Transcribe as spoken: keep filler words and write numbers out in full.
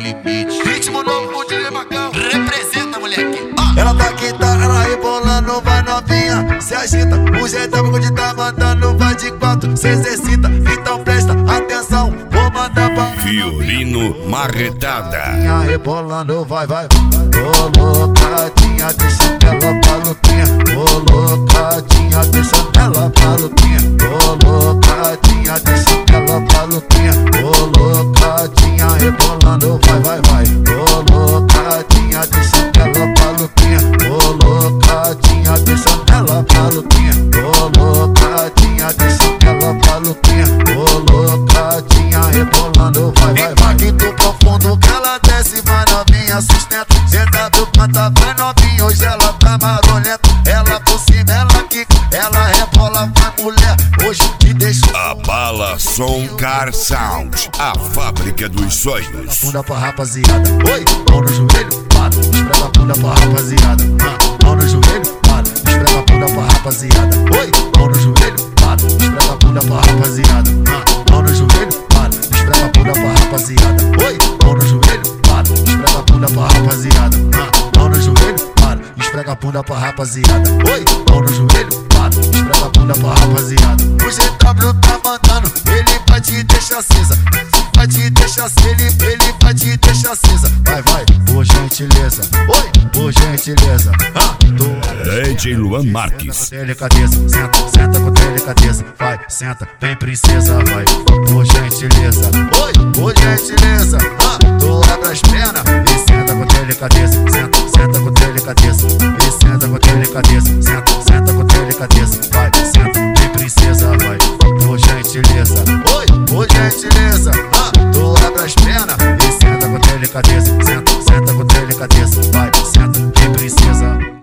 limite. Ritmo novo com o D J Macão. Representa, moleque. Ah. Ela tá aqui, tá, ela rebolando, vai novinha, se agita. O jeitão que tá mandando, vai de quatro, se exercita. Então presta atenção, vou mandar pra Violino Marretada. Rebolando, vai, vai, colocadinha, deixa ela maluquinha. Colocadinha, deixa ela maluquinha. Colocadinha, deixa ela maluquinha. Colocadinha, rebolando, vai, vai, vai. Colocadinha, deixa ela maluquinha. Colocadinha, deixa ela maluquinha. Colocadinha, deixa ela maluquinha. Colocadinha, rebolando, vai, vai, vai. Impacto profundo que ela desce, vai novinha, sustenta. Senta do canta, vai novinha, hoje ela tá marolenta. Ela por cima, ela quica, ela rebola, vai mulher, hoje te deixo. Abala Som Car Sound, a fábrica dos sonhos. Bunda pra rapaziada, oi, mão no joelho, para, esfrega a bunda pra rapaziada. Ah, mão no joelho, para, esfrega a bunda pra rapaziada. Oi, mão no joelho, para, esfrega a bunda pra rapaziada. Ah, mão no joelho, para, esfrega a bunda pra rapaziada. Oi, mão no joelho, para, esfrega a bunda pra rapaziada. Ah, mão no joelho, para, esfrega a bunda pra rapaziada. Oi, mão no joelho, para, esfrega a bunda pra rapaziada. O G W tá mandando, ele vai te deixar acesa. Vai te deixar, ele, ele vai te deixar acesa. Vai, vai, por gentileza. Oi, por gentileza. Ah, D J Luan Marques. Delicadeza, senta, senta com delicadeza. Vai, senta, vem princesa, vai, por gentileza. Oi, por gentileza. Ah, tu abre as pernas e senta com delicadeza. Senta, senta com delicadeza. E senta com delicadeza. Senta, senta com delicadeza. Vai, senta, vem princesa, vai, por gentileza. Oi, por gentileza. Ah, tu abre as pernas e senta com delicadeza. Senta, senta com delicadeza. Vai, senta.